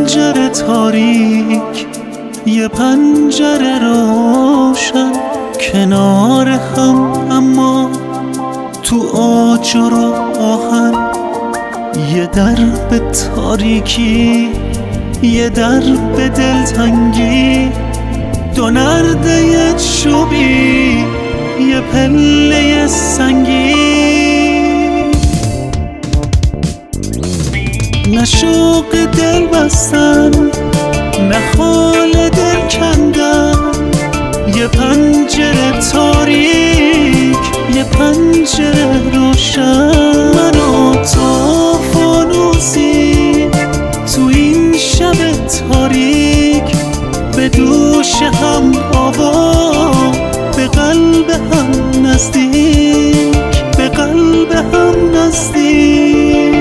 پنجره تاریک، یه پنجره روشن، کنار هم اما تو آجر و آهن. یه در به تاریکی، یه در به دلتنگی، دو نرده چوبی، یه پله سنگی. نه شوق دل بستن، نه خال دل کندن، یه پنجره تاریک، یه پنجره روشن. من و تو فانوسی تو این شب تاریک، به دوش هم آوا، به قلب هم نزدیک، به قلب هم نزدیک.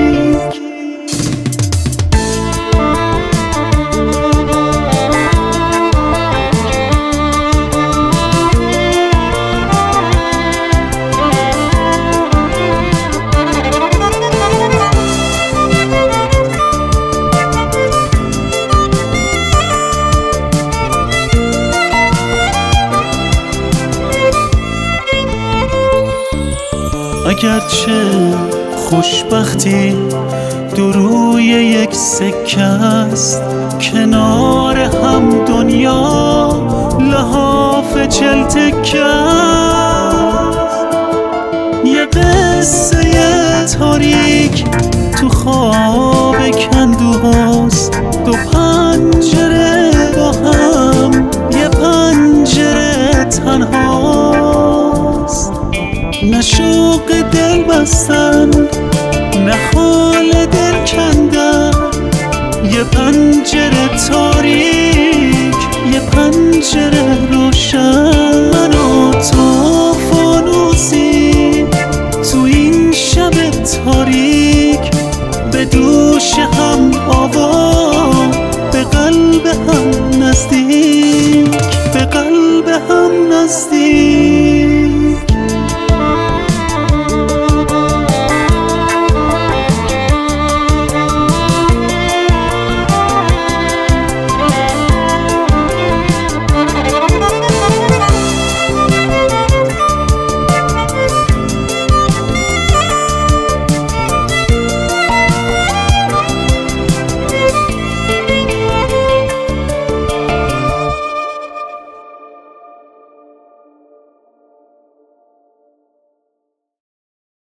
اگرچه خوشبختی دو روی یک سکه است، کنار هم دنیا لحاف 40 تکه است. یه قصه تاریک تو خواب کندوهاست، دو پنجره با هم، یه پنجره تنهاست. نه شوق دل بستن، نه خال دل کندن، یه پنجره تاریک، یه پنجره روشن.